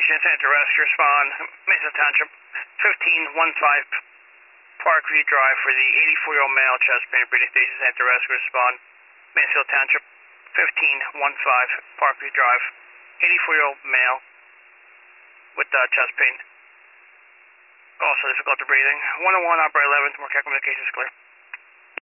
Station, Santa Rescue, respond, Mesa Township, 1515 Parkview Drive for the 84-year-old male, chest pain, breathing station, Santa Rescue, respond, Mansfield Township, 1515 Parkview Drive, 84-year-old male with chest pain. Also difficulty breathing. 101 operator 11, more communications clear.